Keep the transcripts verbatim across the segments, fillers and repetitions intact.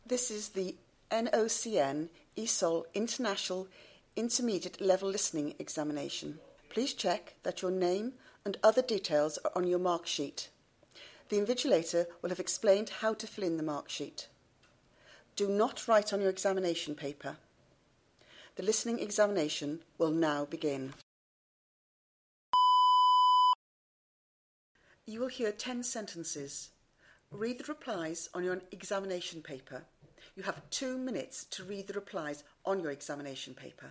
This is the N O C N E S O L International Intermediate Level Listening Examination. Please check that your name and other details are on your mark sheet. The invigilator will have explained how to fill in the mark sheet. Do not write on your examination paper. The listening examination will now begin. You will hear ten sentences. Read the replies on your examination paper. You have two minutes to read the replies on your examination paper.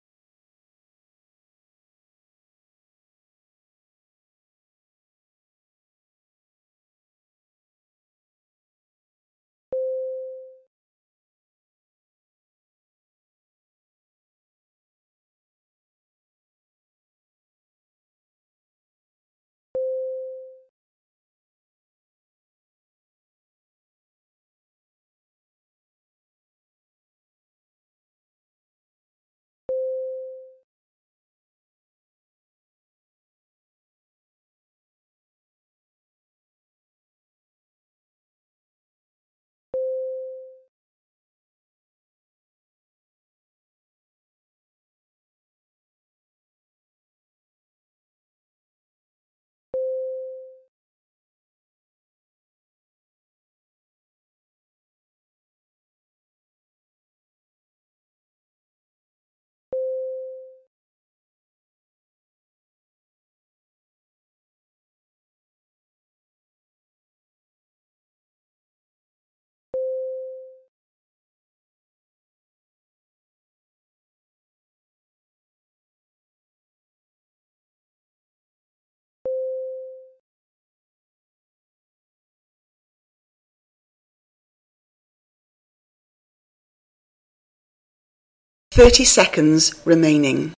thirty seconds remaining.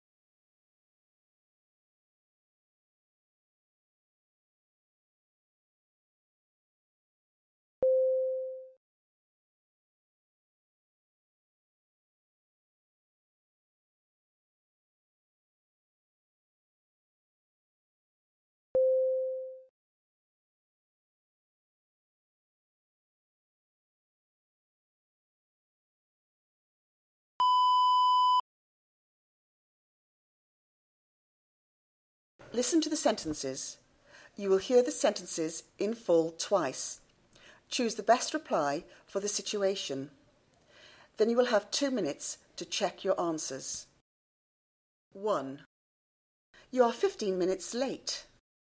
Listen to the sentences. You will hear the sentences in full twice. Choose the best reply for the situation. Then you will have two minutes to check your answers. one. You are fifteen minutes late.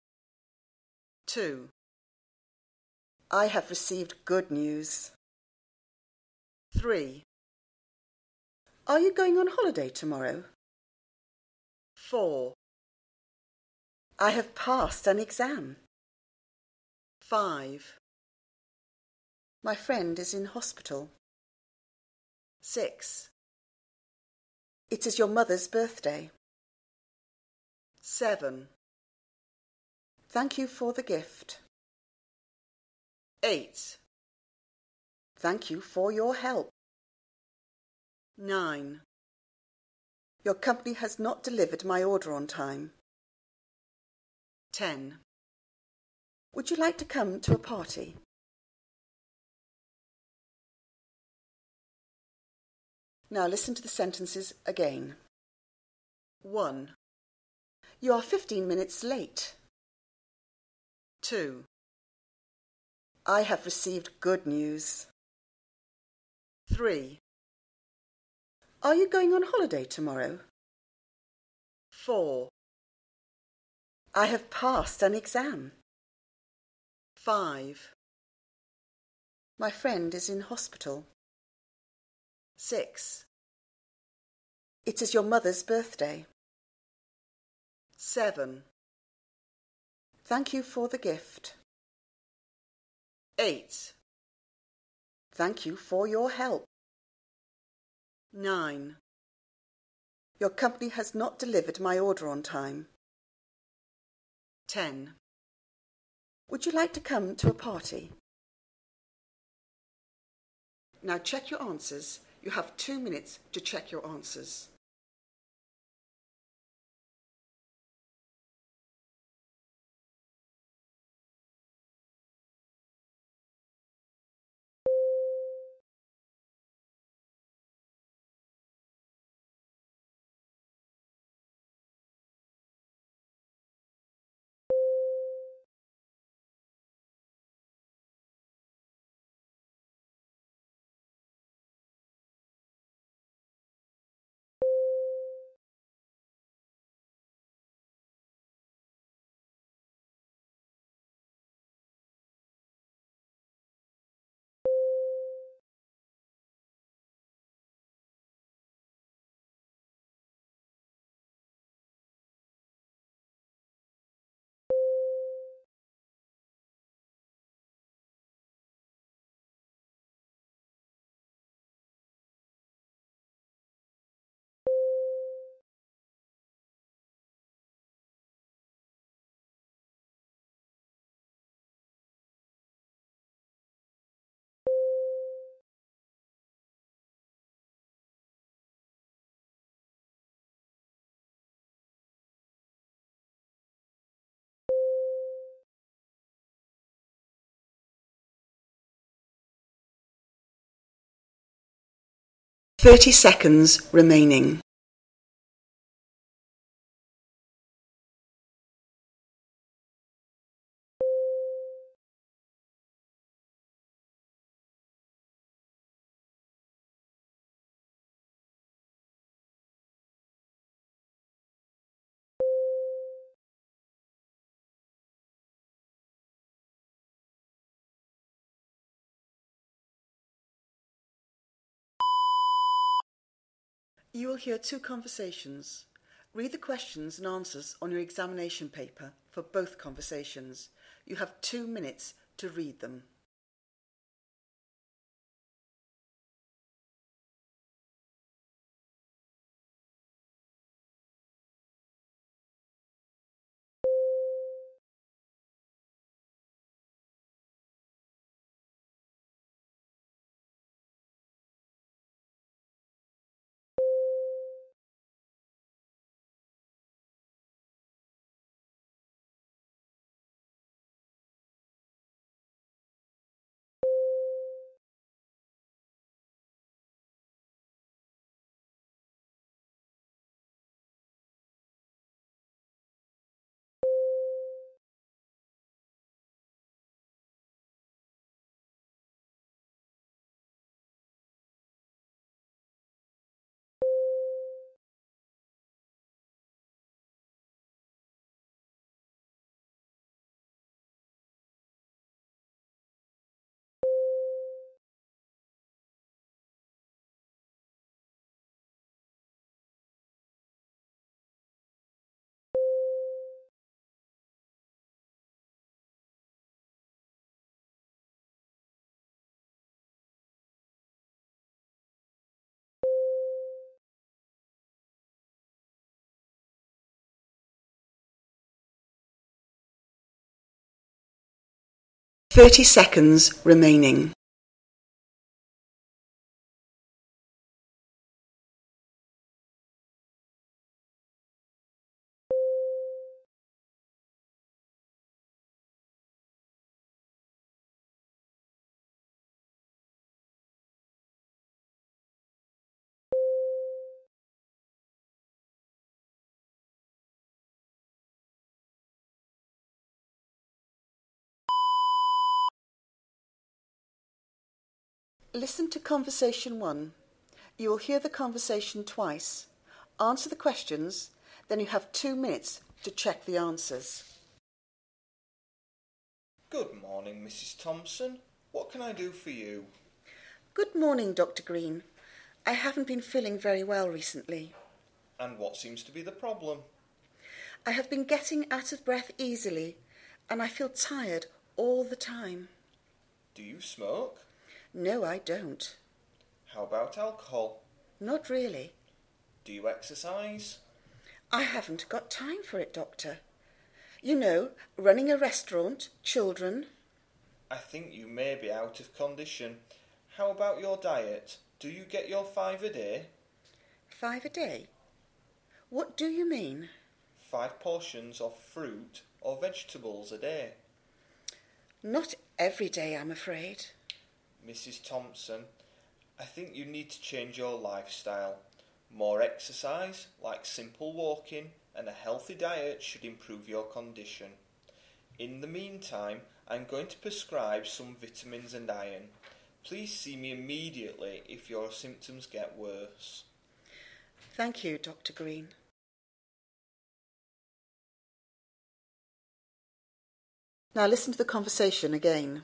two. I have received good news. three. Are you going on holiday tomorrow? four. I have passed an exam. five. My friend is in hospital. six. It is your mother's birthday. seven. Thank you for the gift. eight. Thank you for your help. nine. Your company has not delivered my order on time. ten. Would you like to come to a party? Now listen to the sentences again. one. You are fifteen minutes late. two. I have received good news. three. Are you going on holiday tomorrow? four. I have passed an exam. five. My friend is in hospital. six. It is your mother's birthday. seven. Thank you for the gift. eight. Thank you for your help. nine. Your company has not delivered my order on time. ten. Would you like to come to a party? Now check your answers. You have two minutes to check your answers. thirty seconds remaining. You will hear two conversations. Read the questions and answers on your examination paper for both conversations. You have two minutes to read them. thirty seconds remaining. Listen to conversation one. You will hear the conversation twice. Answer the questions, then you have two minutes to check the answers. Good morning, Missus Thompson. What can I do for you? Good morning, Doctor Green. I haven't been feeling very well recently. And what seems to be the problem? I have been getting out of breath easily, and I feel tired all the time. Do you smoke? No, I don't. How about alcohol? Not really. Do you exercise? I haven't got time for it, Doctor. You know, running a restaurant, children. I think you may be out of condition. How about your diet? Do you get your five a day? Five a day? What do you mean? Five portions of fruit or vegetables a day. Not every day, I'm afraid. Missus Thompson, I think you need to change your lifestyle. More exercise, like simple walking, and a healthy diet should improve your condition. In the meantime, I'm going to prescribe some vitamins and iron. Please see me immediately if your symptoms get worse. Thank you, Doctor Green. Now listen to the conversation again.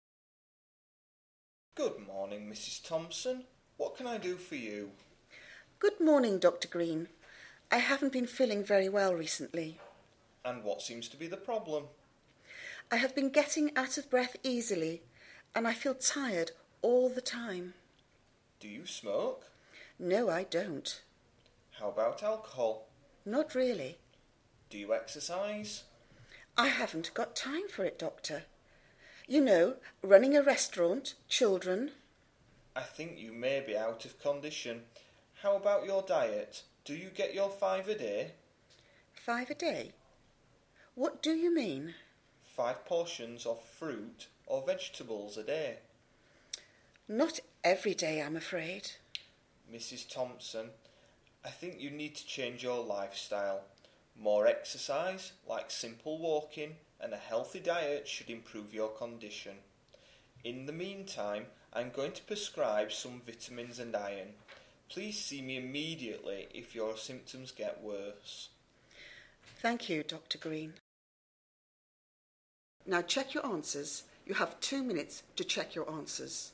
Good morning, Missus Thompson. What can I do for you? Good morning, Doctor Green. I haven't been feeling very well recently. And what seems to be the problem? I have been getting out of breath easily, and I feel tired all the time. Do you smoke? No, I don't. How about alcohol? Not really. Do you exercise? I haven't got time for it, Doctor. You know, running a restaurant, children. I think you may be out of condition. How about your diet? Do you get your five a day? Five a day? What do you mean? Five portions of fruit or vegetables a day. Not every day, I'm afraid. Missus Thompson, I think you need to change your lifestyle. More exercise, like simple walking, and a healthy diet should improve your condition. In the meantime, I'm going to prescribe some vitamins and iron. Please see me immediately if your symptoms get worse. Thank you, Doctor Green. Now check your answers. You have two minutes to check your answers.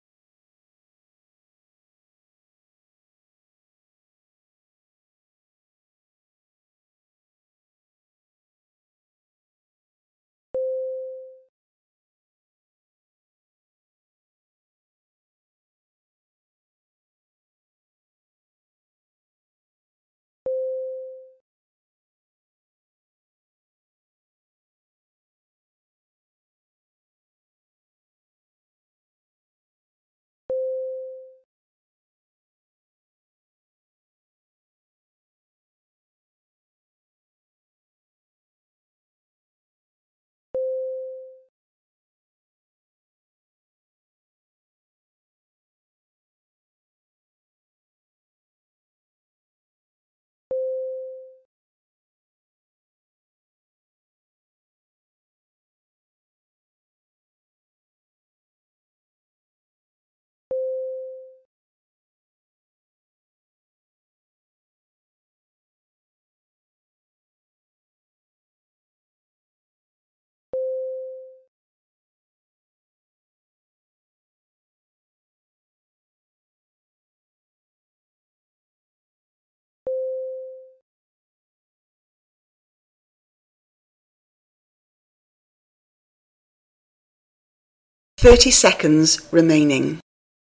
Thirty seconds remaining.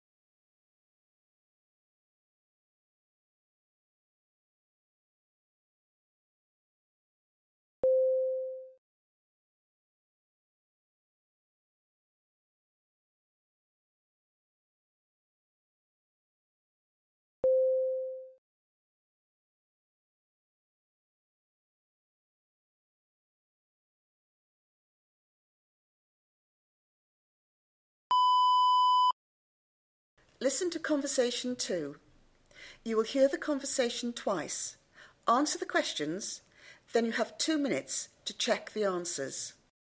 Listen to conversation two. You will hear the conversation twice. Answer the questions, then you have two minutes to check the answers.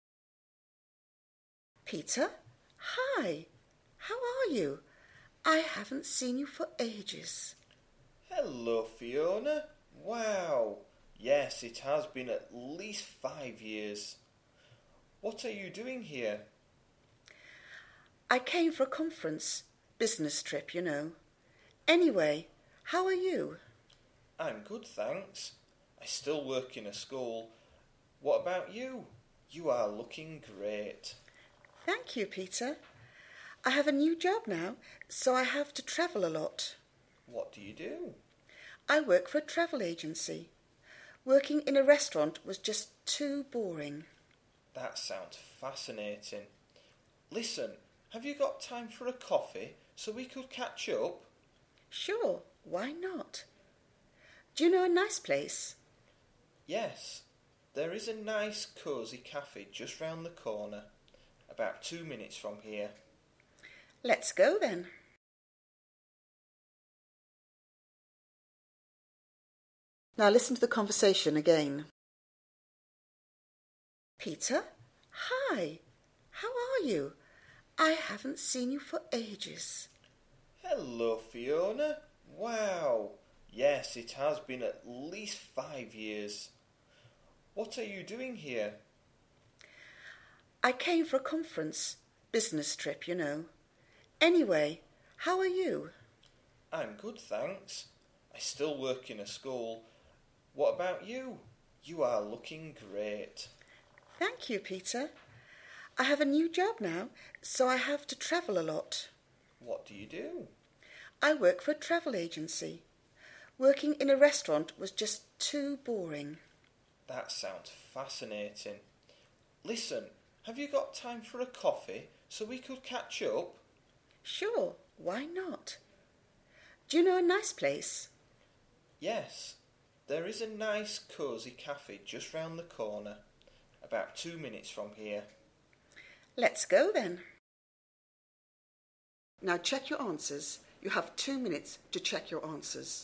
Peter, hi. How are you? I haven't seen you for ages. Hello, Fiona. Wow. Yes, it has been at least five years. What are you doing here? I came for a conference. Business trip, you know. Anyway, how are you? I'm good, thanks. I still work in a school. What about you? You are looking great. Thank you, Peter. I have a new job now, so I have to travel a lot. What do you do? I work for a travel agency. Working in a restaurant was just too boring. That sounds fascinating. Listen, have you got time for a coffee so we could catch up? Sure, why not? Do you know a nice place? Yes, there is a nice cosy cafe just round the corner, about two minutes from here. Let's go then. Now listen to the conversation again. Peter, hi. How are you? I haven't seen you for ages. Hello, Fiona. Wow. Yes, it has been at least five years. What are you doing here? I came for a conference. Business trip, you know. Anyway, how are you? I'm good, thanks. I still work in a school. What about you? You are looking great. Thank you, Peter. I have a new job now, so I have to travel a lot. What do you do? I work for a travel agency. Working in a restaurant was just too boring. That sounds fascinating. Listen, have you got time for a coffee so we could catch up? Sure, why not? Do you know a nice place? Yes, there is a nice cosy cafe just round the corner, about two minutes from here. Let's go then. Now check your answers. You have two minutes to check your answers.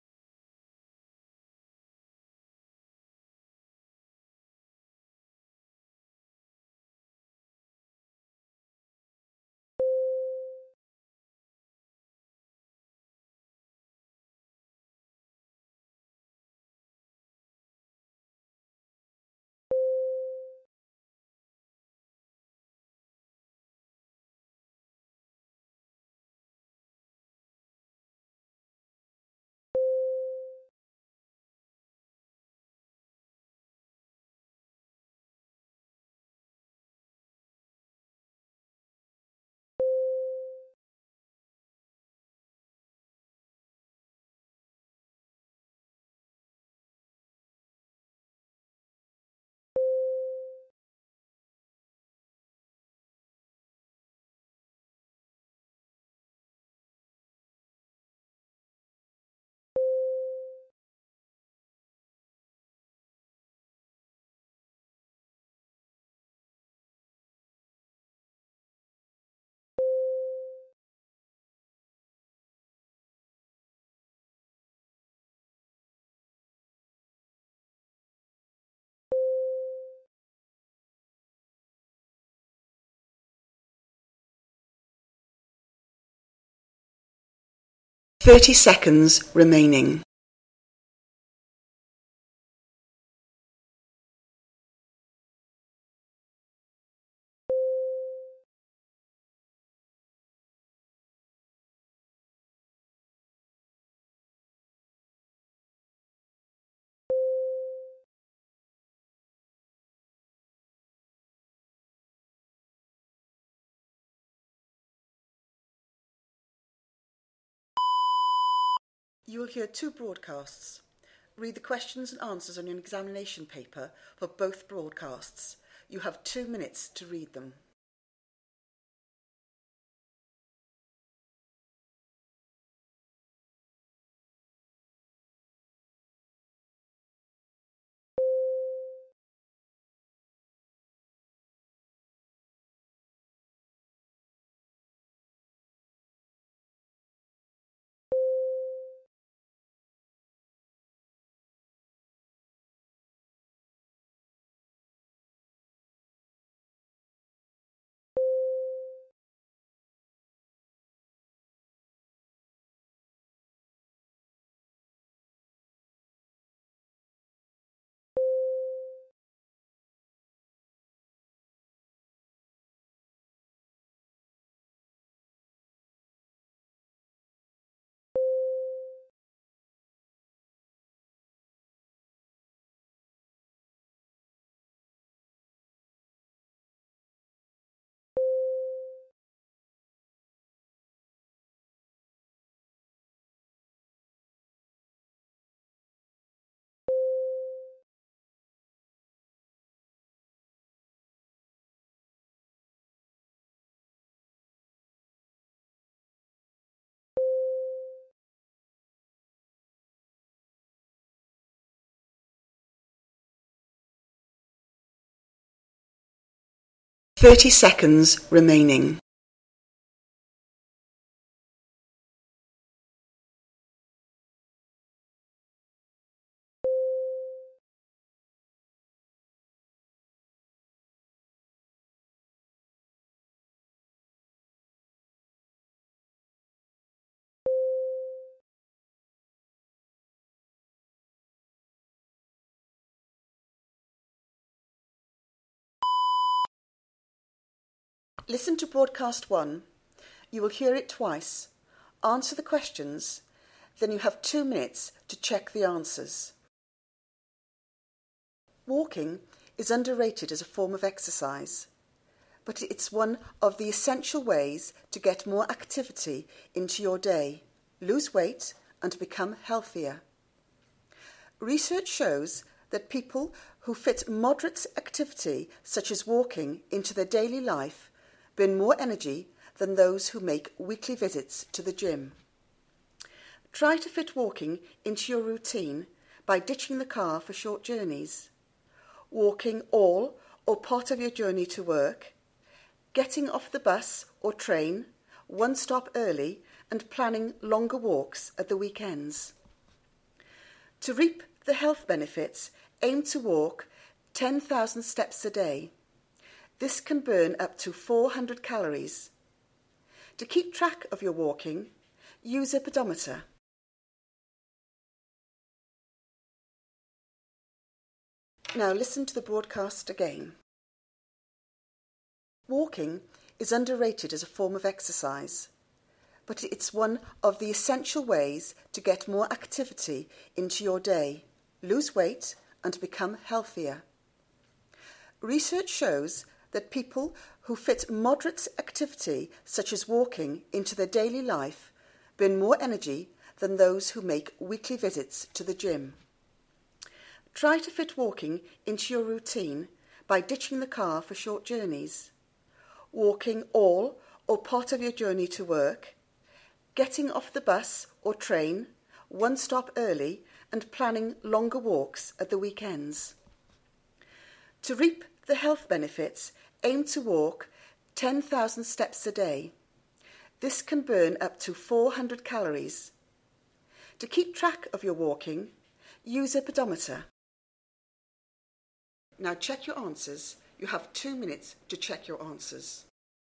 Thirty seconds remaining. You will hear two broadcasts. Read the questions and answers on your examination paper for both broadcasts. You have two minutes to read them. Thirty seconds remaining. Listen to broadcast one. You will hear it twice. Answer the questions. Then you have two minutes to check the answers. Walking is underrated as a form of exercise, but it's one of the essential ways to get more activity into your day, lose weight, and become healthier. Research shows that people who fit moderate activity, such as walking, into their daily life burn more energy than those who make weekly visits to the gym. Try to fit walking into your routine by ditching the car for short journeys, walking all or part of your journey to work, getting off the bus or train one stop early and planning longer walks at the weekends. To reap the health benefits, aim to walk ten thousand steps a day. This can burn up to four hundred calories. To keep track of your walking, use a pedometer. Now listen to the broadcast again. Walking is underrated as a form of exercise, but it's one of the essential ways to get more activity into your day, lose weight, and become healthier. Research shows that people who fit moderate activity, such as walking, into their daily life burn more energy than those who make weekly visits to the gym. Try to fit walking into your routine by ditching the car for short journeys, walking all or part of your journey to work, getting off the bus or train one stop early, and planning longer walks at the weekends. To reap the health benefits, aim to walk ten thousand steps a day. This can burn up to four hundred calories. To keep track of your walking, use a pedometer. Now check your answers. You have two minutes to check your answers.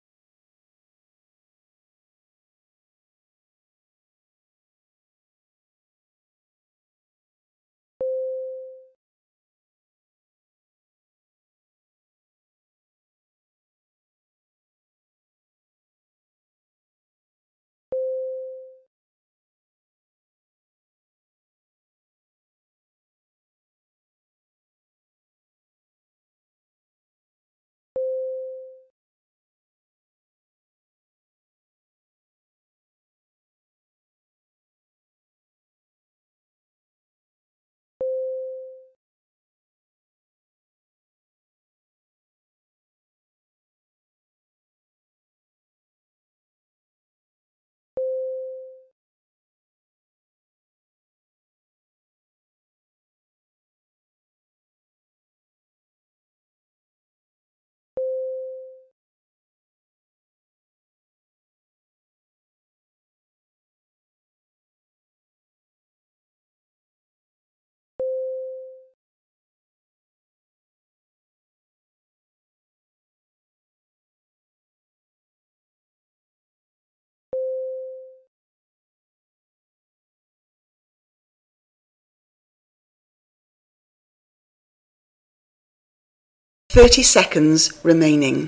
thirty seconds remaining.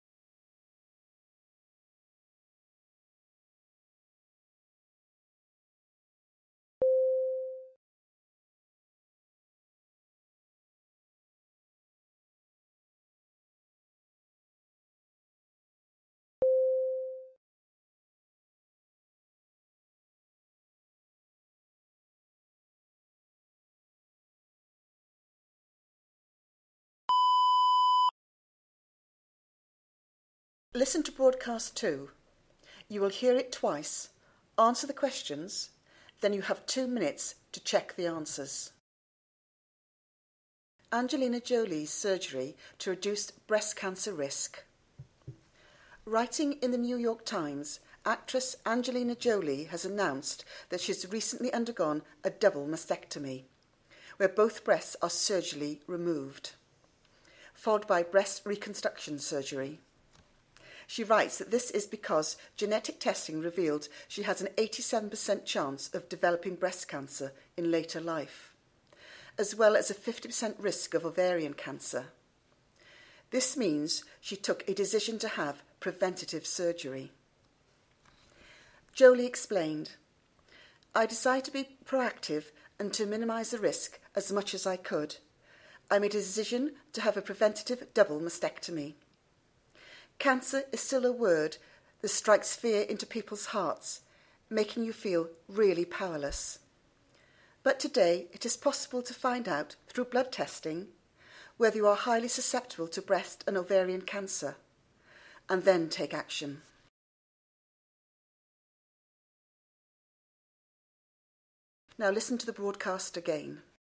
Listen to broadcast two. You will hear it twice. Answer the questions, then you have two minutes to check the answers. Angelina Jolie's surgery to reduce breast cancer risk. Writing in the New York Times, actress Angelina Jolie has announced that she's recently undergone a double mastectomy, where both breasts are surgically removed, followed by breast reconstruction surgery. She writes that this is because genetic testing revealed she has an eighty-seven percent chance of developing breast cancer in later life, as well as a fifty percent risk of ovarian cancer. This means she took a decision to have preventative surgery. Jolie explained, "I decided to be proactive and to minimise the risk as much as I could. I made a decision to have a preventative double mastectomy. Cancer is still a word that strikes fear into people's hearts, making you feel really powerless. But today it is possible to find out through blood testing whether you are highly susceptible to breast and ovarian cancer, and then take action." Now listen to the broadcast again.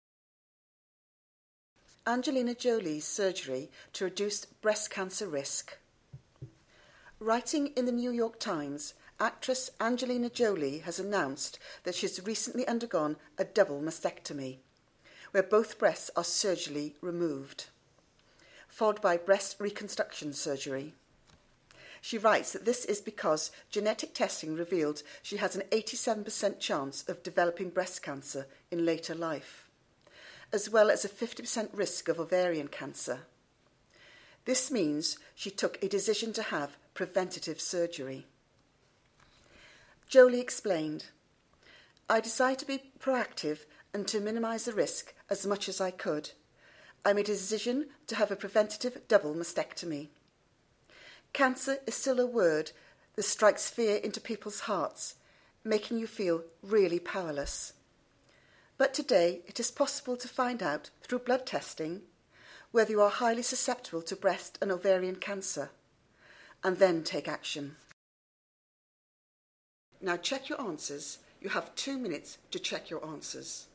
Angelina Jolie's surgery to reduce breast cancer risk. Writing in the New York Times, actress Angelina Jolie has announced that she has recently undergone a double mastectomy, where both breasts are surgically removed, followed by breast reconstruction surgery. She writes that this is because genetic testing revealed she has an eighty-seven percent chance of developing breast cancer in later life, as well as a fifty percent risk of ovarian cancer. This means she took a decision to have preventative surgery. Jolie explained, "I decided to be proactive and to minimise the risk as much as I could. I made a decision to have a preventative double mastectomy. Cancer is still a word that strikes fear into people's hearts, making you feel really powerless. But today it is possible to find out through blood testing whether you are highly susceptible to breast and ovarian cancer, and then take action." Now check your answers. You have two minutes to check your answers.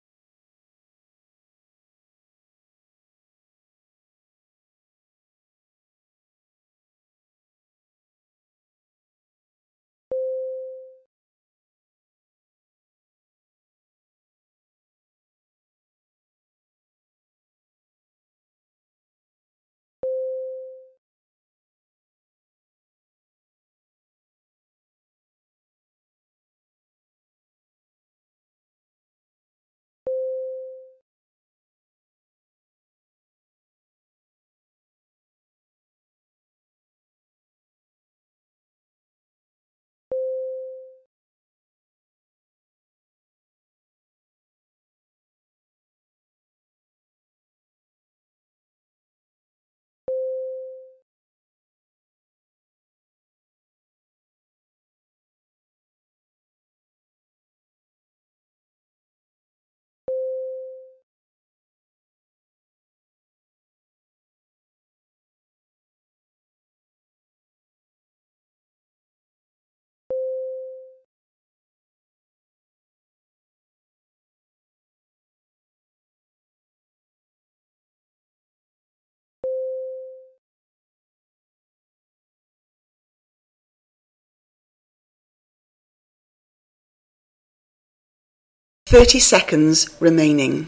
thirty seconds remaining.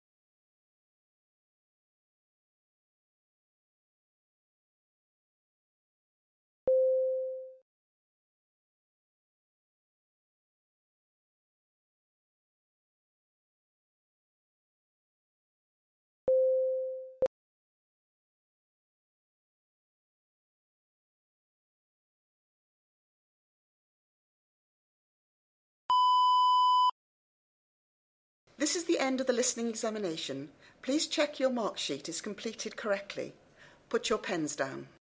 This is the end of the listening examination. Please check your mark sheet is completed correctly. Put your pens down.